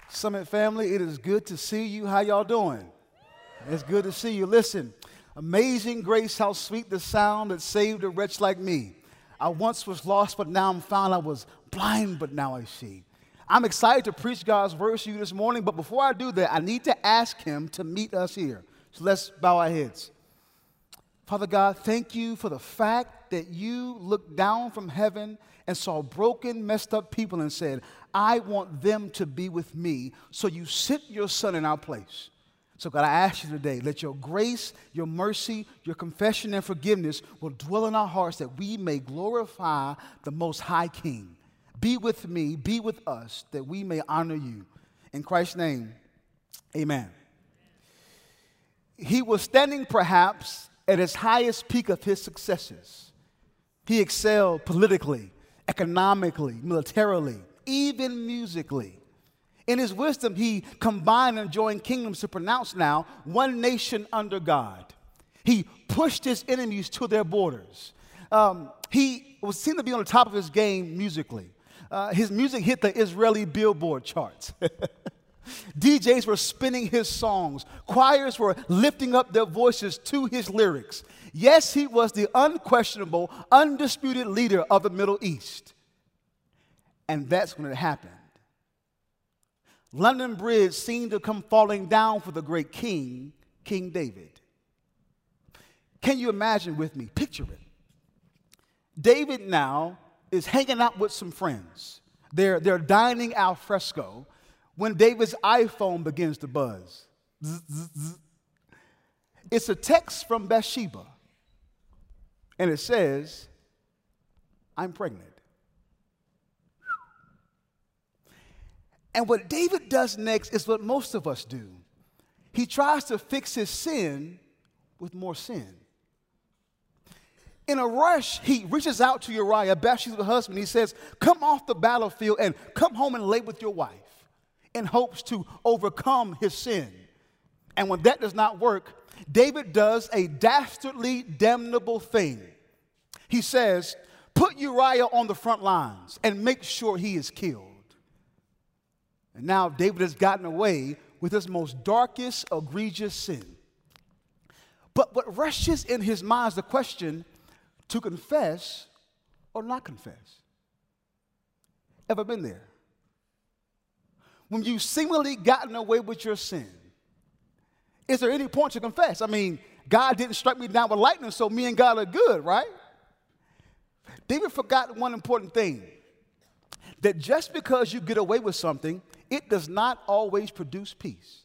Summit family, it is good to see you. How y'all doing? It's good to see you. Listen, amazing grace, how sweet the sound that saved a wretch like me. I once was lost, but now I'm found. I was blind, but now I see. I'm excited to preach God's word to you this morning, but before I do that, I need to ask him to meet us here. So let's bow our heads. Father God, thank you for the fact that you looked down from heaven and saw broken, messed up people and said, I want them to be with me. So you sent your son in our place. So God, I ask you today, let your grace, your mercy, your confession and forgiveness will dwell in our hearts that we may glorify the Most High King. Be with me, be with us, that we may honor you. In Christ's name, amen. He was standing perhaps at his highest peak of his successes. He excelled politically, economically, militarily, even musically. In his wisdom, he combined and joined kingdoms to pronounce now one nation under God. He pushed his enemies to their borders. He was seen to be on the top of his game musically. His music hit the Israeli Billboard charts. DJs were spinning his songs. Choirs were lifting up their voices to his lyrics. Yes, he was the unquestionable, undisputed leader of the Middle East. And that's when it happened. London Bridge seemed to come falling down for the great king, King David. Can you imagine with me? Picture it. David now is hanging out with some friends. They're dining al fresco when David's iPhone begins to buzz. Zzz, zzz, zzz. It's a text from Bathsheba. And it says, I'm pregnant. And what David does next is what most of us do. He tries to fix his sin with more sin. In a rush, he reaches out to Uriah, Bathsheba's husband. He says, come off the battlefield and come home and lay with your wife, in hopes to overcome his sin. And when that does not work, David does a dastardly, damnable thing. He says, put Uriah on the front lines and make sure he is killed. And now David has gotten away with his most darkest, egregious sin. But what rushes in his mind is the question, to confess or not confess. Ever been there? When you've seemingly gotten away with your sin, is there any point to confess? I mean, God didn't strike me down with lightning, so me and God are good, right? David forgot one important thing, that just because you get away with something, it does not always produce peace.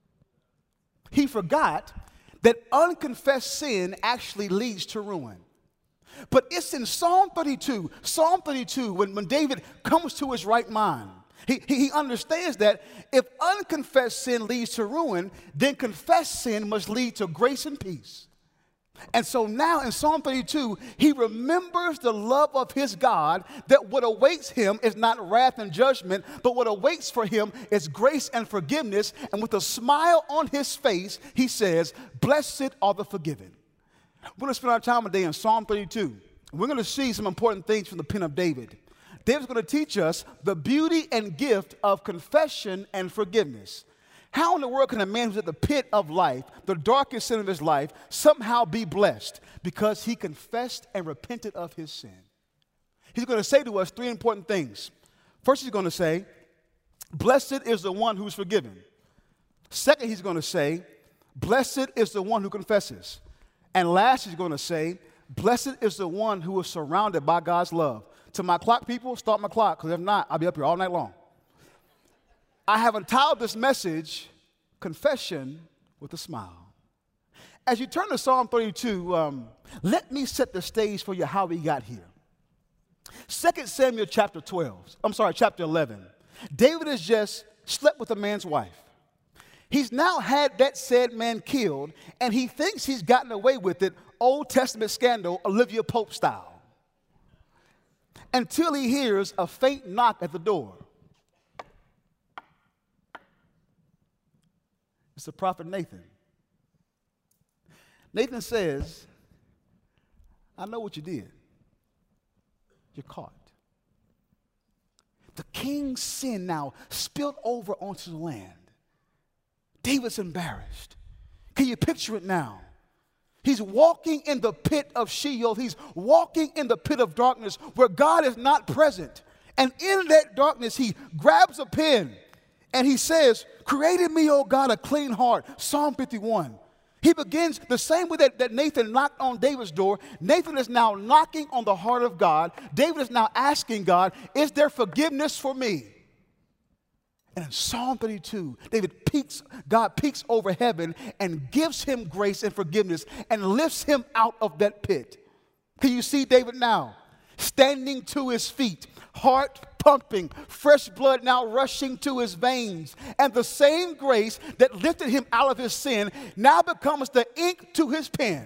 He forgot that unconfessed sin actually leads to ruin. But it's in Psalm 32, when David comes to his right mind, he understands that if unconfessed sin leads to ruin, then confessed sin must lead to grace and peace. And so now in Psalm 32, he remembers the love of his God, that what awaits him is not wrath and judgment, but what awaits for him is grace and forgiveness. And with a smile on his face, he says, blessed are the forgiven. We're going to spend our time today in Psalm 32. We're going to see some important things from the pen of David. David's going to teach us the beauty and gift of confession and forgiveness. How in the world can a man who's at the pit of life, the darkest sin of his life, somehow be blessed? Because he confessed and repented of his sin. He's going to say to us three important things. First, he's going to say, blessed is the one who's forgiven. Second, he's going to say, blessed is the one who confesses. And last, he's going to say, blessed is the one who is surrounded by God's love. To my clock people, start my clock, because if not, I'll be up here all night long. I have entitled this message, Confession with a Smile. As you turn to Psalm 32, let me set the stage for you how we got here. 2 Samuel chapter 11. David has just slept with a man's wife. He's now had that said man killed, and he thinks he's gotten away with it, Old Testament scandal, Olivia Pope style. Until he hears a faint knock at the door. It's the prophet Nathan. Nathan says, I know what you did. You're caught. the king's sin now spilled over onto the land. David's embarrassed. Can you picture it now? He's walking in the pit of Sheol. He's walking in the pit of darkness where God is not present. And in that darkness, he grabs a pen and he says, create in me, O God, a clean heart. Psalm 51. He begins the same way that Nathan knocked on David's door. Nathan is now knocking on the heart of God. David is now asking God, is there forgiveness for me? And in Psalm 32, God peeks over heaven and gives him grace and forgiveness and lifts him out of that pit. Can you see David now? Standing to his feet, heart pumping, fresh blood now rushing to his veins. And the same grace that lifted him out of his sin now becomes the ink to his pen.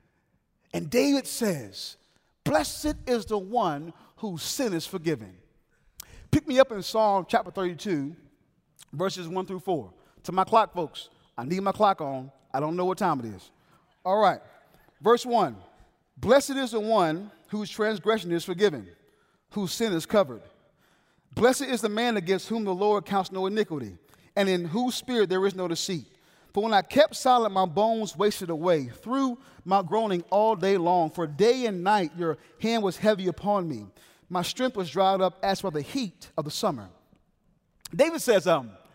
And David says, blessed is the one whose sin is forgiven. Pick me up in Psalm chapter 32, verses 1 through 4. To my clock, folks. I need my clock on. I don't know what time it is. All right. Verse 1. Blessed is the one whose transgression is forgiven, whose sin is covered. Blessed is the man against whom the Lord counts no iniquity, and in whose spirit there is no deceit. For when I kept silent, my bones wasted away through my groaning all day long. For day and night your hand was heavy upon me. My strength was dried up as by the heat of the summer. David says,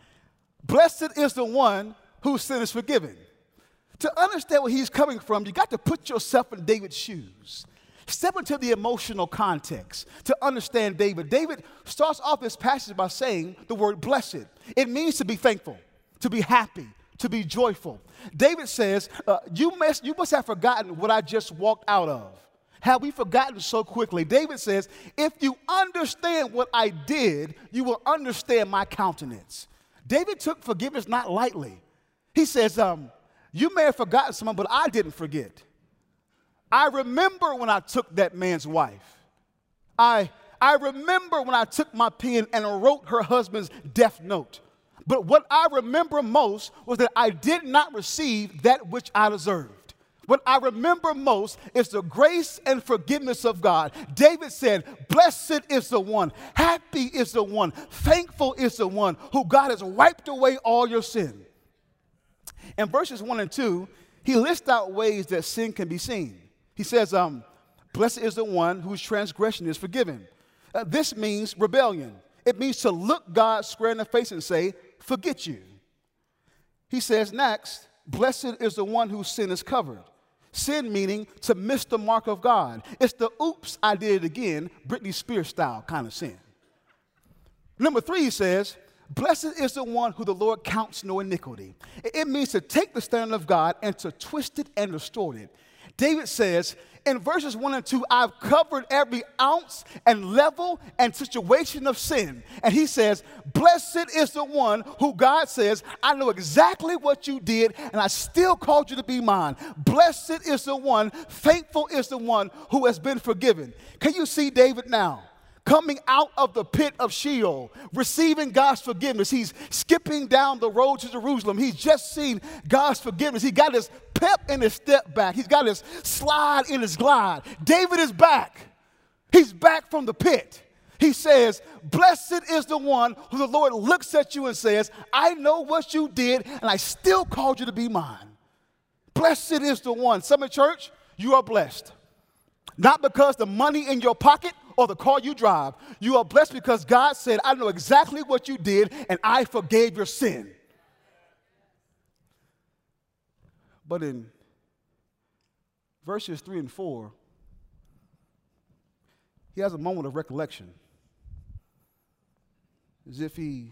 blessed is the one whose sin is forgiven. To understand where he's coming from, you got to put yourself in David's shoes. Step into the emotional context to understand David. David starts off this passage by saying the word blessed. It means to be thankful, to be happy, to be joyful. David says, you must have forgotten what I just walked out of. Have we forgotten so quickly? David says, if you understand what I did, you will understand my countenance. David took forgiveness not lightly. He says, you may have forgotten someone, but I didn't forget. I remember when I took that man's wife. I remember when I took my pen and wrote her husband's death note. But what I remember most was that I did not receive that which I deserved. What I remember most is the grace and forgiveness of God. David said, blessed is the one, happy is the one, thankful is the one who God has wiped away all your sin. In verses 1 and 2, he lists out ways that sin can be seen. He says, blessed is the one whose transgression is forgiven. This means rebellion. It means to look God square in the face and say, forget you. He says next, blessed is the one whose sin is covered. Sin meaning to miss the mark of God. It's the oops, I did it again, Britney Spears style kind of sin. Number 3, he says, blessed is the one who the Lord counts no iniquity. It means to take the standard of God and to twist it and distort it. David says in verses 1 and 2, I've covered every ounce and level and situation of sin. And he says, blessed is the one who God says, I know exactly what you did and I still called you to be mine. Blessed is the one, thankful is the one who has been forgiven. Can you see David now? Coming out of the pit of Sheol, receiving God's forgiveness. He's skipping down the road to Jerusalem. He's just seen God's forgiveness. He got his pep in his step back. He's got his slide in his glide. David is back. He's back from the pit. He says, blessed is the one who the Lord looks at you and says, I know what you did and I still called you to be mine. Blessed is the one. Summit Church, you are blessed. Not because the money in your pocket or the car you drive. You are blessed because God said, I know exactly what you did and I forgave your sin. But in verses 3 and 4, he has a moment of recollection. As if he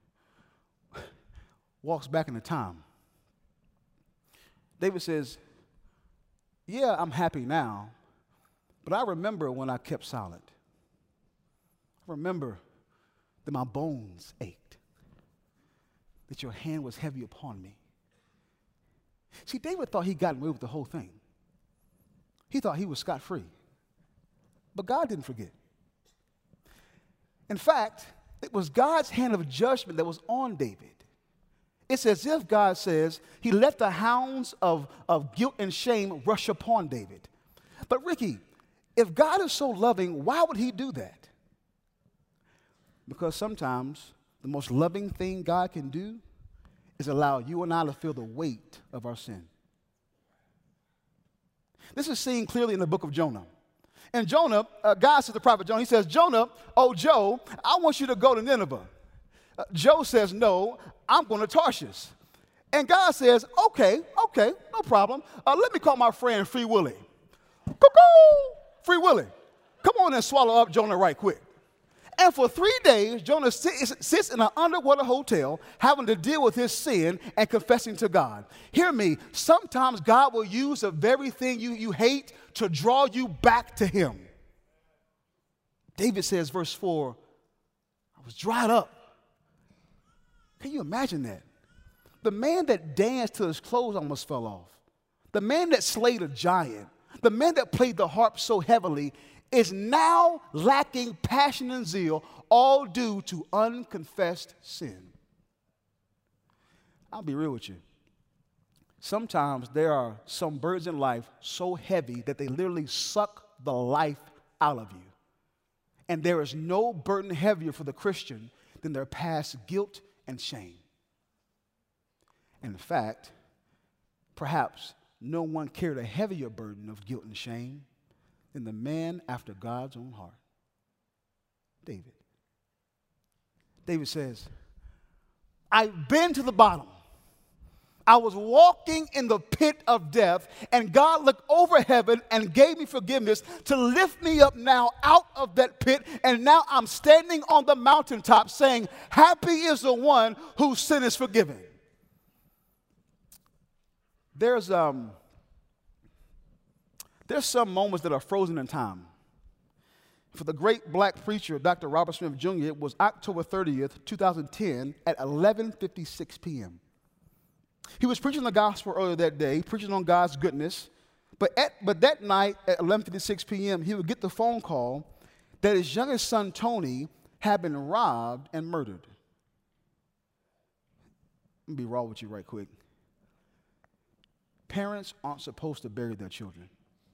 walks back into time. David says, yeah, I'm happy now, but I remember when I kept silent. I remember that my bones ached, that your hand was heavy upon me. See, David thought he got away with the whole thing. He thought he was scot-free. But God didn't forget. In fact, it was God's hand of judgment that was on David. It's as if God says he let the hounds of guilt and shame rush upon David. But Ricky, if God is so loving, why would he do that? Because sometimes the most loving thing God can do is allow you and I to feel the weight of our sin. This is seen clearly in the book of Jonah. And Jonah, God says to the prophet Jonah, he says, Jonah, oh Joe, I want you to go to Nineveh. Joe says, no, I'm going to Tarshish. And God says, okay, no problem. Let me call my friend Free Willy. Cuckoo! Free Willy. Come on and swallow up Jonah right quick. And for 3 days, Jonah sits in an underwater hotel having to deal with his sin and confessing to God. Hear me, sometimes God will use the very thing you hate to draw you back to him. David says, verse 4, I was dried up. Can you imagine that? The man that danced till his clothes almost fell off, the man that slayed a giant, the man that played the harp so heavily is now lacking passion and zeal, all due to unconfessed sin. I'll be real with you. Sometimes there are some burdens in life so heavy that they literally suck the life out of you. And there is no burden heavier for the Christian than their past guilt and shame. In fact, perhaps no one carried a heavier burden of guilt and shame than the man after God's own heart, David. David says, I've been to the bottom. I was walking in the pit of death, and God looked over heaven and gave me forgiveness to lift me up now out of that pit, and now I'm standing on the mountaintop saying, happy is the one whose sin is forgiven. There's some moments that are frozen in time. For the great black preacher, Dr. Robert Smith Jr., it was October 30th, 2010 at 11:56 p.m. He was preaching the gospel earlier that day, preaching on God's goodness, but that night at 11:56 p.m., he would get the phone call that his youngest son, Tony, had been robbed and murdered. Let me be raw with you right quick. Parents aren't supposed to bury their children.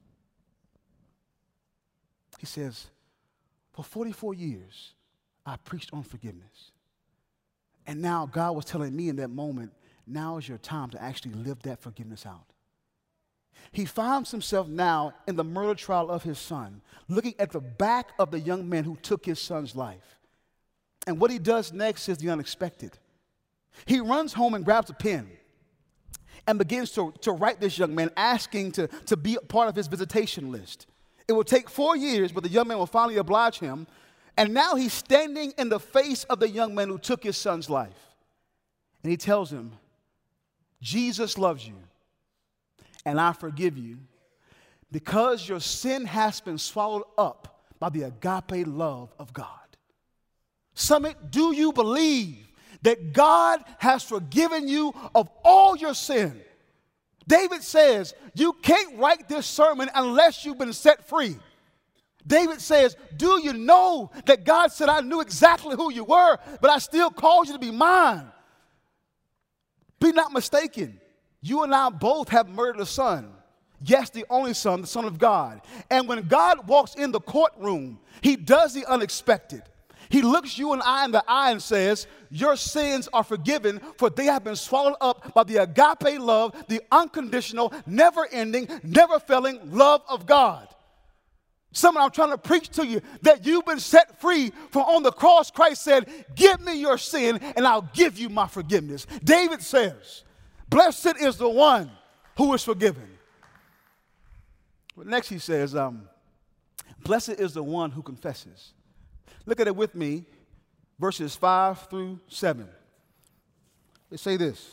He says, for 44 years, I preached on forgiveness. And now God was telling me in that moment, now is your time to actually live that forgiveness out. He finds himself now in the murder trial of his son, looking at the back of the young man who took his son's life. And what he does next is the unexpected. He runs home and grabs a pen and begins to write this young man, asking to be a part of his visitation list. It will take 4 years, but the young man will finally oblige him. And now he's standing in the face of the young man who took his son's life. And he tells him, Jesus loves you, and I forgive you because your sin has been swallowed up by the agape love of God. Summit, do you believe that God has forgiven you of all your sin? David says, you can't write this sermon unless you've been set free. David says, do you know that God said, I knew exactly who you were, but I still called you to be mine? Be not mistaken. You and I both have murdered a son. Yes, the only son, the Son of God. And when God walks in the courtroom, he does the unexpected. He looks you and I in the eye and says, your sins are forgiven, for they have been swallowed up by the agape love, the unconditional, never-ending, never-failing love of God. Someone, I'm trying to preach to you that you've been set free, for on the cross, Christ said, give me your sin and I'll give you my forgiveness. David says, blessed is the one who is forgiven. But next he says, blessed is the one who confesses. Look at it with me, verses 5 through 7. They say this.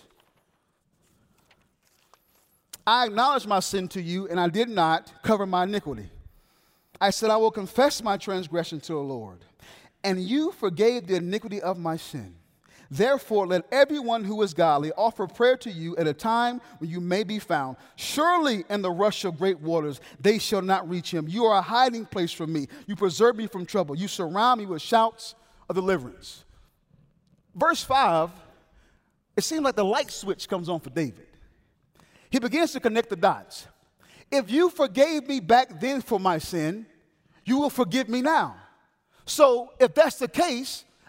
I acknowledged my sin to you, and I did not cover my iniquity. I said, I will confess my transgression to the Lord, and you forgave the iniquity of my sin. Therefore, let everyone who is godly offer prayer to you at a time when you may be found. Surely in the rush of great waters, they shall not reach him. You are a hiding place from me. You preserve me from trouble. You surround me with shouts of deliverance. Verse 5, it seems like the light switch comes on for David. He begins to connect the dots. If you forgave me back then for my sin, you will forgive me now. So if that's the case,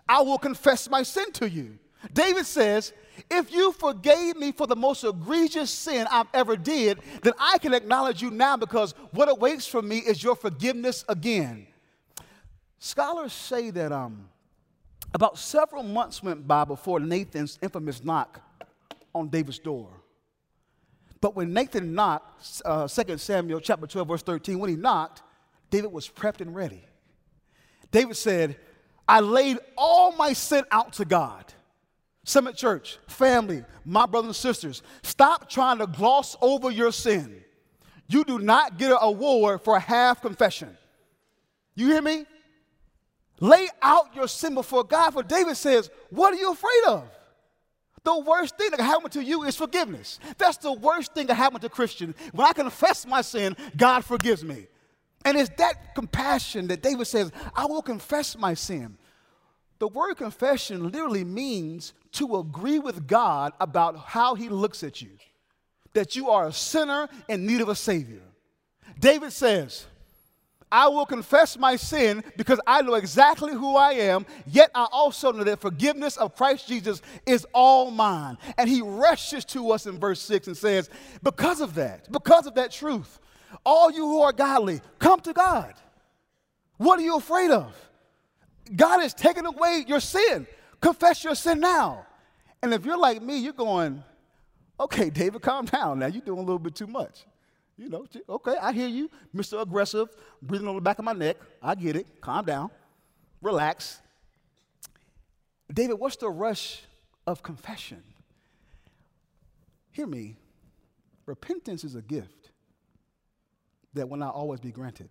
I will confess my sin to you. David says, if you forgave me for the most egregious sin I've ever did, then I can acknowledge you now because what awaits for me is your forgiveness again. Scholars say that about several months went by before Nathan's infamous knock on David's door. But when Nathan knocked, 2 Samuel chapter 12, verse 13, when he knocked, David was prepped and ready. David said, I laid all my sin out to God. Summit Church, family, my brothers and sisters, stop trying to gloss over your sin. You do not get an award for a half confession. You hear me? Lay out your sin before God, for David says, what are you afraid of? The worst thing that can happen to you is forgiveness. That's the worst thing that happened to Christian. When I confess my sin, God forgives me. And it's that compassion that David says, I will confess my sin. The word confession literally means to agree with God about how he looks at you, that you are a sinner in need of a Savior. David says, I will confess my sin because I know exactly who I am, yet I also know that forgiveness of Christ Jesus is all mine. And he rushes to us in verse 6 and says, because of that truth, all you who are godly, come to God. What are you afraid of? God has taken away your sin. Confess your sin now. And if you're like me, you're going, okay, David, calm down now. You're doing a little bit too much. You know, okay, I hear you, Mr. Aggressive, breathing on the back of my neck. I get it. Calm down. Relax. David, what's the rush of confession? Hear me. Repentance is a gift that will not always be granted.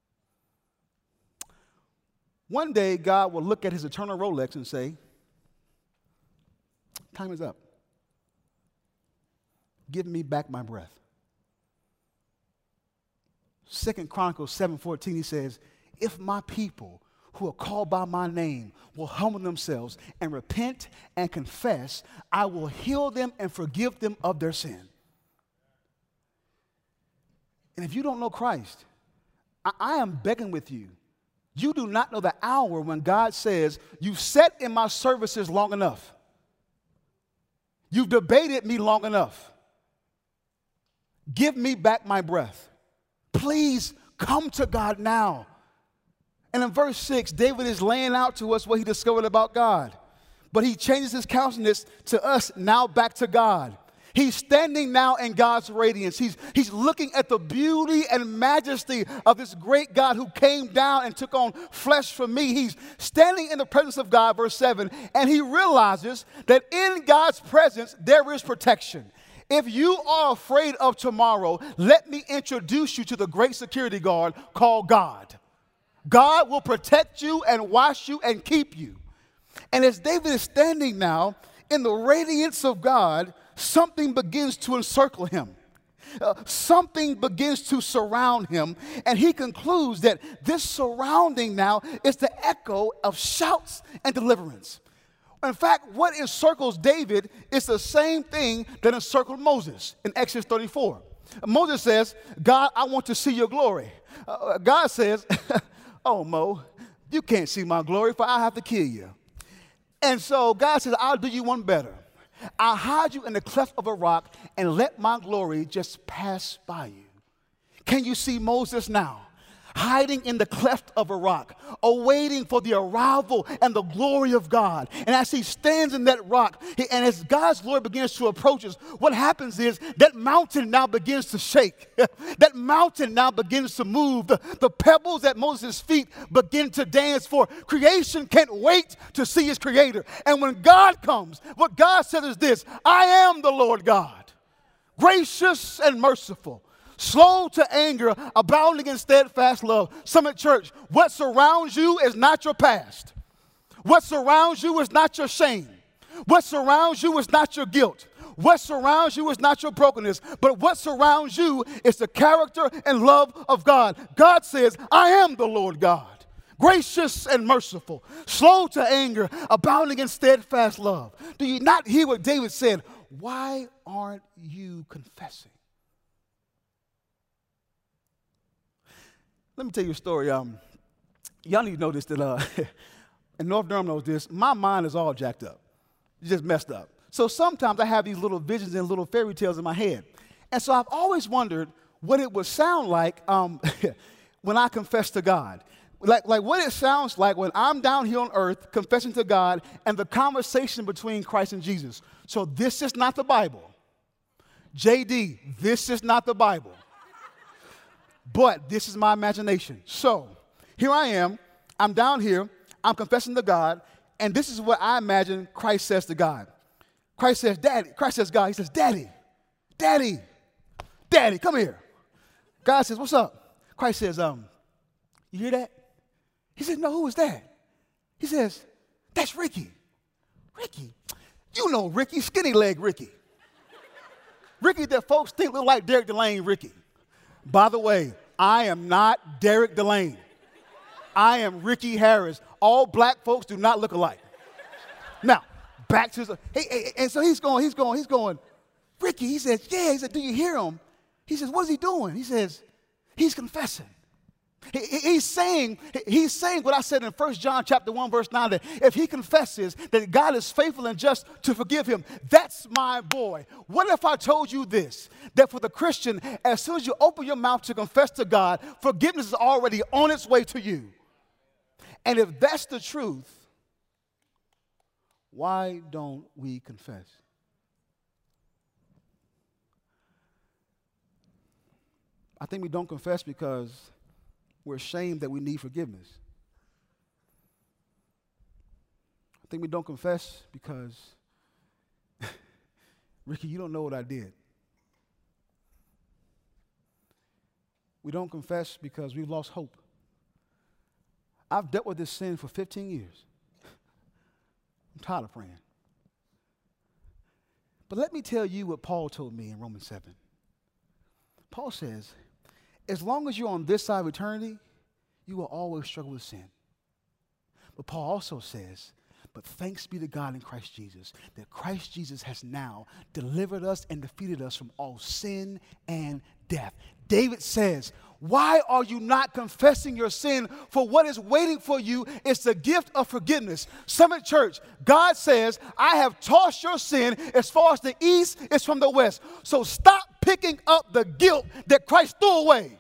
One day, God will look at his eternal Rolex and say, time is up. Give me back my breath. 2 Chronicles 7:14, he says, if my people who are called by my name will humble themselves and repent and confess, I will heal them and forgive them of their sin. And if you don't know Christ, I am begging with you. You do not know the hour when God says, you've sat in my services long enough. You've debated me long enough. Give me back my breath. Please come to God now. And in verse 6, David is laying out to us what he discovered about God. But he changes his countenance to us now back to God. He's standing now in God's radiance. He's looking at the beauty and majesty of this great God who came down and took on flesh for me. He's standing in the presence of God, verse 7, and he realizes that in God's presence there is protection. If you are afraid of tomorrow, let me introduce you to the great security guard called God. God will protect you and wash you and keep you. And as David is standing now in the radiance of God, something begins to encircle him. Something begins to surround him. And he concludes that this surrounding now is the echo of shouts and deliverance. In fact, what encircles David is the same thing that encircled Moses in Exodus 34. Moses says, God, I want to see your glory. God says, oh, Mo, you can't see my glory, for I have to kill you. And so God says, I'll do you one better. I'll hide you in the cleft of a rock and let my glory just pass by you. Can you see Moses now? Hiding in the cleft of a rock, awaiting for the arrival and the glory of God. And as he stands in that rock, and as God's glory begins to approach us, what happens is that mountain now begins to shake. That mountain now begins to move. The pebbles at Moses' feet begin to dance, for creation can't wait to see his creator. And when God comes, what God says is this: I am the Lord God, gracious and merciful, slow to anger, abounding in steadfast love. Summit Church, what surrounds you is not your past. What surrounds you is not your shame. What surrounds you is not your guilt. What surrounds you is not your brokenness. But what surrounds you is the character and love of God. God says, I am the Lord God, gracious and merciful, slow to anger, abounding in steadfast love. Do you not hear what David said? Why aren't you confessing? Let me tell you a story. Y'all need to know this, that and North Durham knows this, my mind is all jacked up. It's just messed up. So sometimes I have these little visions and little fairy tales in my head. And so I've always wondered what it would sound like when I confess to God. Like what it sounds like when I'm down here on earth confessing to God and the conversation between Christ and Jesus. So this is not the Bible. JD, this is not the Bible. But this is my imagination. So here I am. I'm down here. I'm confessing to God. And this is what I imagine Christ says to God. Christ says, Daddy. Christ says, God. He says, Daddy, Daddy, Daddy, come here. God says, what's up? Christ says, you hear that? He said, no, who is that? He says, that's Ricky. Ricky? You know Ricky, skinny leg Ricky. Ricky that folks think look like Derek Delane Ricky. By the way, I am not Derek Delane. I am Ricky Harris. All black folks do not look alike. Now, back to the, and so he's going, Ricky, he says, yeah, he said, do you hear him? He says, what is he doing? He says, he's confessing. He's saying what I said in 1 John chapter 1, verse 9, that if he confesses that God is faithful and just to forgive him, that's my boy. What if I told you this, that for the Christian, as soon as you open your mouth to confess to God, forgiveness is already on its way to you? And if that's the truth, why don't we confess? I think we don't confess because we're ashamed that we need forgiveness. I think we don't confess because, Ricky, you don't know what I did. We don't confess because we've lost hope. I've dealt with this sin for 15 years. I'm tired of praying. But let me tell you what Paul told me in Romans 7. Paul says, as long as you're on this side of eternity, you will always struggle with sin. But Paul also says, but thanks be to God in Christ Jesus, that Christ Jesus has now delivered us and defeated us from all sin and death. David says, why are you not confessing your sin? For what is waiting for you is the gift of forgiveness. Summit Church, God says, I have tossed your sin as far as the east is from the west. So stop picking up the guilt that Christ threw away.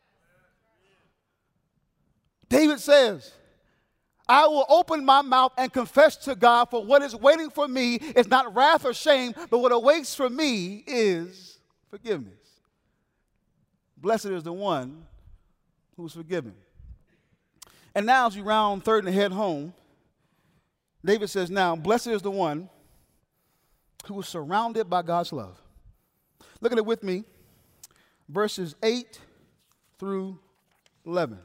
David says, I will open my mouth and confess to God, for what is waiting for me is not wrath or shame, but what awaits for me is forgiveness. Blessed is the one who's forgiven. And now as we round third and head home, David says, now, blessed is the one who is surrounded by God's love. Look at it with me, verses 8 through 11.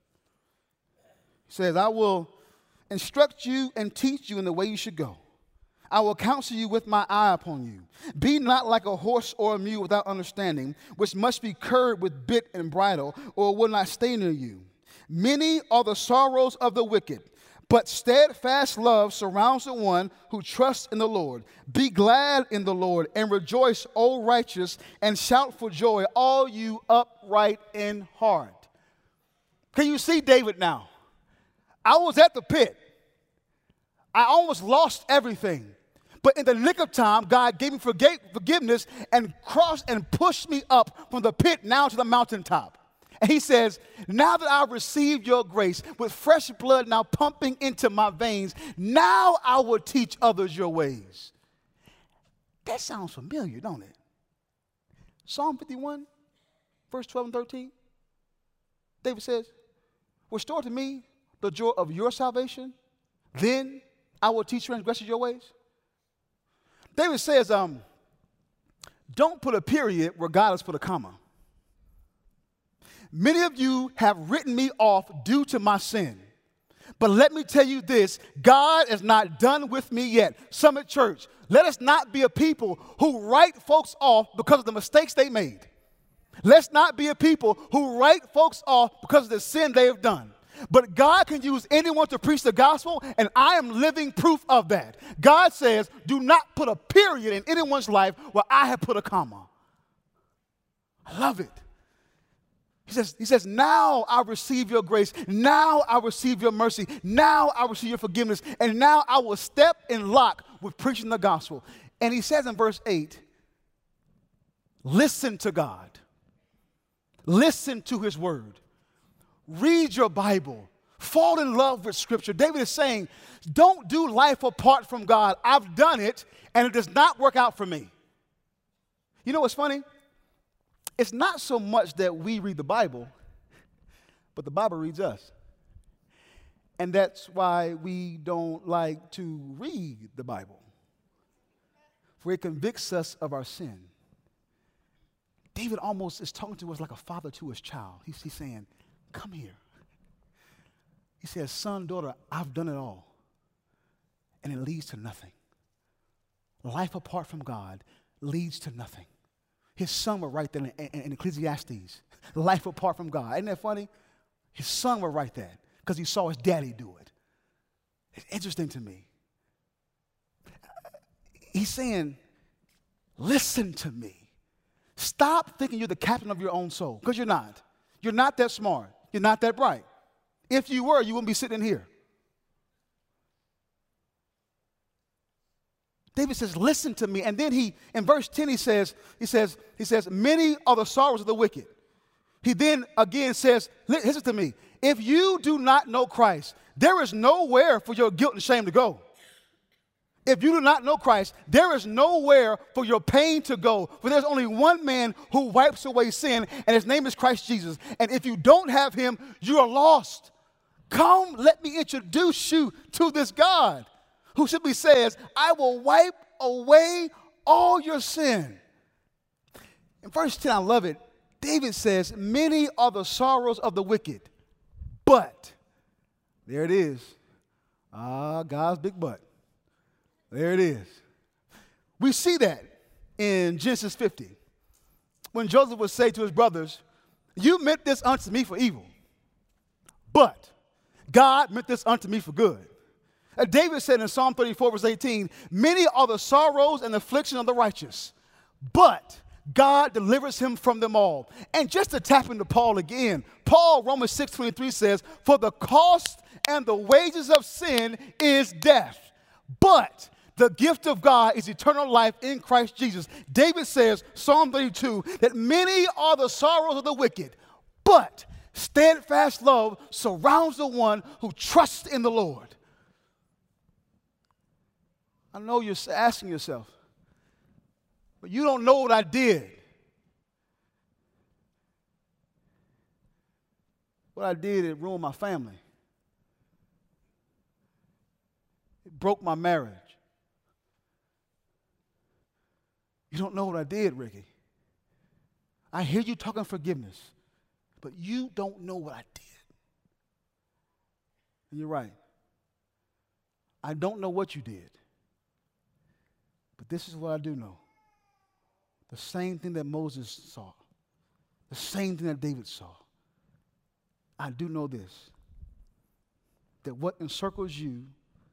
He says, I will instruct you and teach you in the way you should go. I will counsel you with my eye upon you. Be not like a horse or a mule without understanding, which must be curbed with bit and bridle, or it will not stay near you. Many are the sorrows of the wicked, but steadfast love surrounds the one who trusts in the Lord. Be glad in the Lord and rejoice, O righteous, and shout for joy, all you upright in heart. Can you see David now? I was at the pit. I almost lost everything. But in the nick of time, God gave me forgiveness and crossed and pushed me up from the pit now to the mountaintop. And he says, now that I've received your grace with fresh blood now pumping into my veins, now I will teach others your ways. That sounds familiar, don't it? Psalm 51, verse 12 and 13. David says, restore to me the joy of your salvation, then I will teach transgressors your ways. David says, don't put a period where God has put a comma. Many of you have written me off due to my sin. But let me tell you this, God is not done with me yet. Summit Church, let us not be a people who write folks off because of the mistakes they made. Let's not be a people who write folks off because of the sin they have done. But God can use anyone to preach the gospel, and I am living proof of that. God says, do not put a period in anyone's life where I have put a comma. I love it. He says, now I receive your grace. Now I receive your mercy. Now I receive your forgiveness. And now I will step in lock with preaching the gospel. And he says in verse 8, listen to God. Listen to his word. Read your Bible. Fall in love with Scripture. David is saying, don't do life apart from God. I've done it, and it does not work out for me. You know what's funny? It's not so much that we read the Bible, but the Bible reads us. And that's why we don't like to read the Bible, for it convicts us of our sin. David almost is talking to us like a father to his child. He's saying, come here. He says, son, daughter, I've done it all, and it leads to nothing. Life apart from God leads to nothing. His son would write that in Ecclesiastes. Life apart from God. Isn't that funny? His son would write that because he saw his daddy do it. It's interesting to me. He's saying, listen to me. Stop thinking you're the captain of your own soul, because you're not. You're not that smart. You're not that bright. If you were, you wouldn't be sitting in here. David says, listen to me. And then in verse 10, he says, many are the sorrows of the wicked. He then again says, listen to me. If you do not know Christ, there is nowhere for your guilt and shame to go. If you do not know Christ, there is nowhere for your pain to go. For there's only one man who wipes away sin, and his name is Christ Jesus. And if you don't have him, you are lost. Come, let me introduce you to this God who simply says, I will wipe away all your sin. In verse 10, I love it. David says, many are the sorrows of the wicked, but, there it is. God's big but. There it is. We see that in Genesis 50, when Joseph would say to his brothers, you meant this unto me for evil, but God meant this unto me for good. David said in Psalm 34, verse 18, many are the sorrows and affliction of the righteous, but God delivers him from them all. And just to tap into Paul again, Paul, Romans 6:23 says, for the cost and the wages of sin is death, but the gift of God is eternal life in Christ Jesus. David says, Psalm 32, that many are the sorrows of the wicked, but steadfast love surrounds the one who trusts in the Lord. I know you're asking yourself, but you don't know what I did. What I did, it ruined my family. It broke my marriage. You don't know what I did, Ricky. I hear you talking forgiveness, but you don't know what I did. And you're right. I don't know what you did. But this is what I do know. The same thing that Moses saw. The same thing that David saw. I do know this. That what encircles you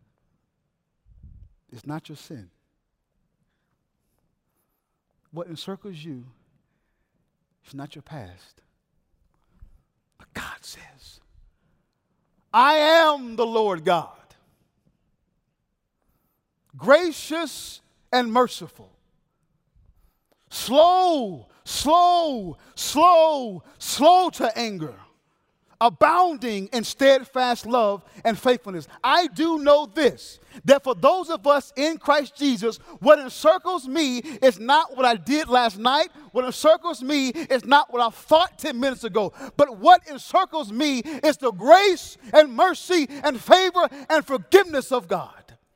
is not your sin. What encircles you is not your past. But God says, I am the Lord God, gracious and merciful, slow to anger, abounding in steadfast love and faithfulness. I do know this, that for those of us in Christ Jesus, what encircles me is not what I did last night. What encircles me is not what I thought 10 minutes ago. But what encircles me is the grace and mercy and favor and forgiveness of God.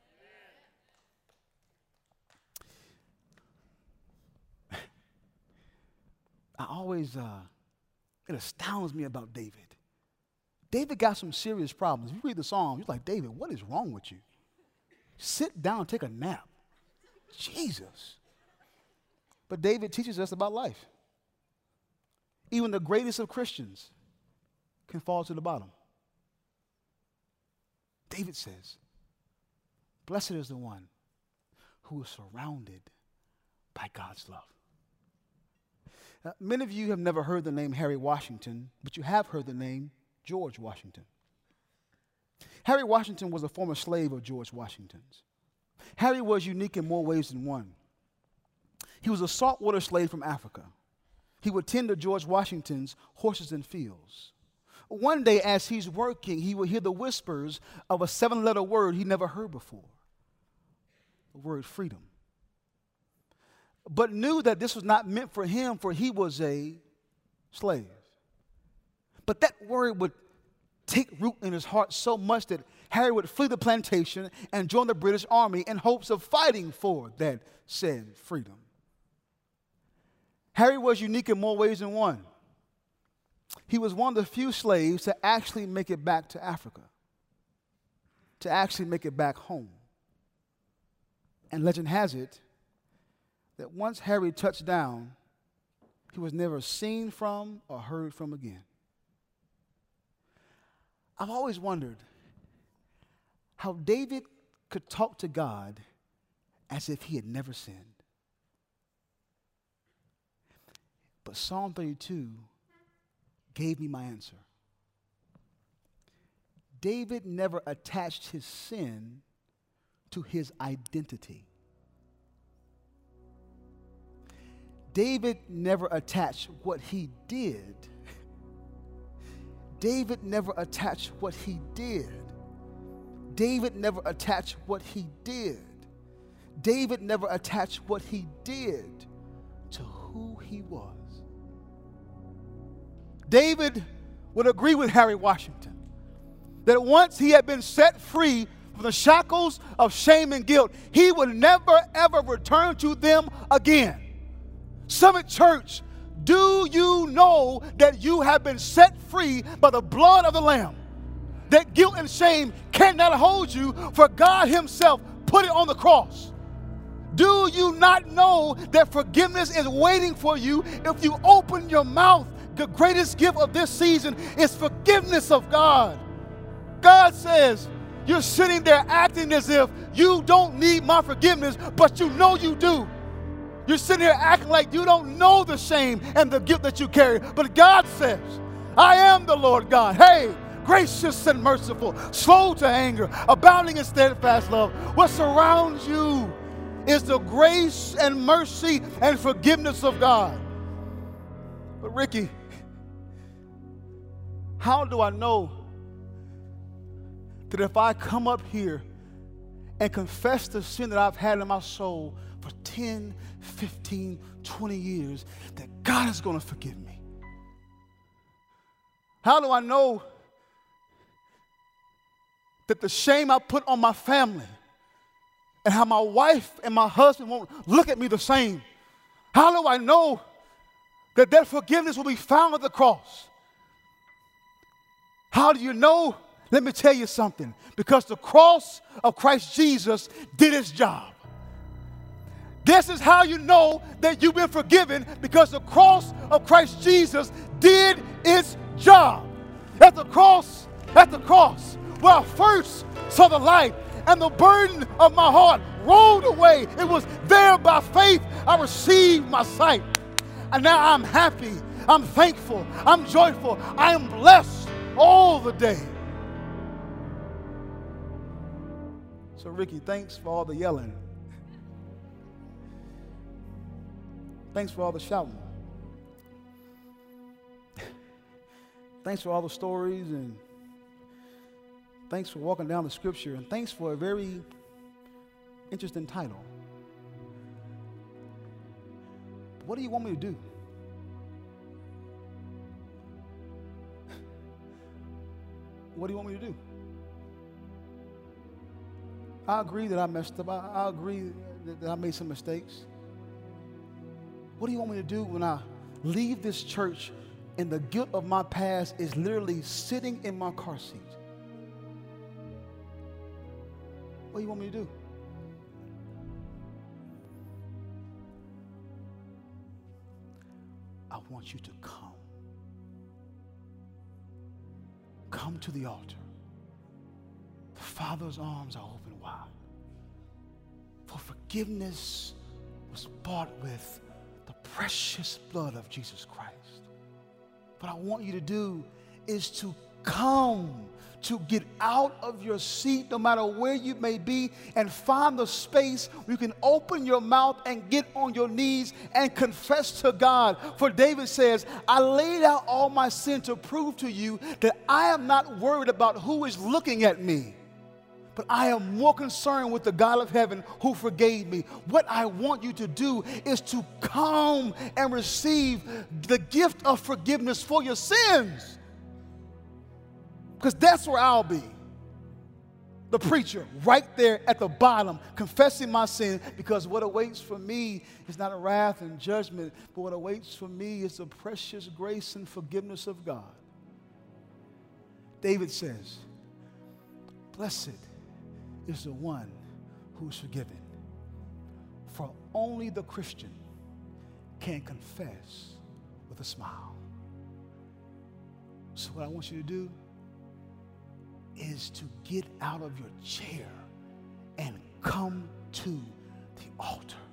I always, it astounds me about David. David got some serious problems. If you read the Psalms, you're like, David, what is wrong with you? Sit down and take a nap. Jesus. But David teaches us about life. Even the greatest of Christians can fall to the bottom. David says, blessed is the one who is surrounded by God's love. Many of you have never heard the name Harry Washington, but you have heard the name George Washington. Harry Washington was a former slave of George Washington's. Harry was unique in more ways than one. He was a saltwater slave from Africa. He would tend to George Washington's horses and fields. One day, as he's working, he would hear the whispers of a 7-letter word he never heard before, the word freedom. But knew that this was not meant for him, for he was a slave. But that word would take root in his heart so much that Harry would flee the plantation and join the British Army in hopes of fighting for that said freedom. Harry was unique in more ways than one. He was one of the few slaves to actually make it back to Africa, to actually make it back home. And legend has it that once Harry touched down, he was never seen from or heard from again. I've always wondered how David could talk to God as if he had never sinned. But Psalm 32 gave me my answer. David never attached his sin to his identity. David never attached what he did. David never attached what he did. David never attached what he did. David never attached what he did to who he was. David would agree with Harry Washington that once he had been set free from the shackles of shame and guilt, he would never, ever return to them again. Summit Church, do you know that you have been set free by the blood of the Lamb? That guilt and shame cannot hold you, for God himself put it on the cross. Do you not know that forgiveness is waiting for you if you open your mouth? The greatest gift of this season is forgiveness of God. God says, you're sitting there acting as if you don't need my forgiveness, but you know you do. You're sitting here acting like you don't know the shame and the guilt that you carry. But God says, I am the Lord God. Hey, gracious and merciful, slow to anger, abounding in steadfast love. What surrounds you is the grace and mercy and forgiveness of God. But Ricky, how do I know that if I come up here and confess the sin that I've had in my soul for 10, 15, 20 years, that God is going to forgive me? How do I know that the shame I put on my family and how my wife and my husband won't look at me the same? How do I know that their forgiveness will be found at the cross? How do you know? Let me tell you something. Because the cross of Christ Jesus did its job. This is how you know that you've been forgiven, because the cross of Christ Jesus did its job. At the cross, where I first saw the light and the burden of my heart rolled away. It was there by faith I received my sight. And now I'm happy, I'm thankful, I'm joyful, I am blessed all the day. So Ricky, thanks for all the yelling. Thanks for all the shouting. Thanks for all the stories, and thanks for walking down the scripture, and thanks for a very interesting title. What do you want me to do? What do you want me to do? I agree that I messed up. I agree that I made some mistakes. What do you want me to do when I leave this church and the guilt of my past is literally sitting in my car seat? What do you want me to do? I want you to come. Come to the altar. The Father's arms are open wide. For forgiveness was bought with the precious blood of Jesus Christ. What I want you to do is to come, to get out of your seat, no matter where you may be, and find the space where you can open your mouth and get on your knees and confess to God. For David says, I laid out all my sin to prove to you that I am not worried about who is looking at me, but I am more concerned with the God of heaven who forgave me. What I want you to do is to come and receive the gift of forgiveness for your sins. Because that's where I'll be. The preacher, right there at the bottom, confessing my sin, because what awaits for me is not a wrath and judgment, but what awaits for me is the precious grace and forgiveness of God. David says, blessed is the one who's forgiven, for only the Christian can confess with a smile. So what I want you to do is to get out of your chair and come to the altar.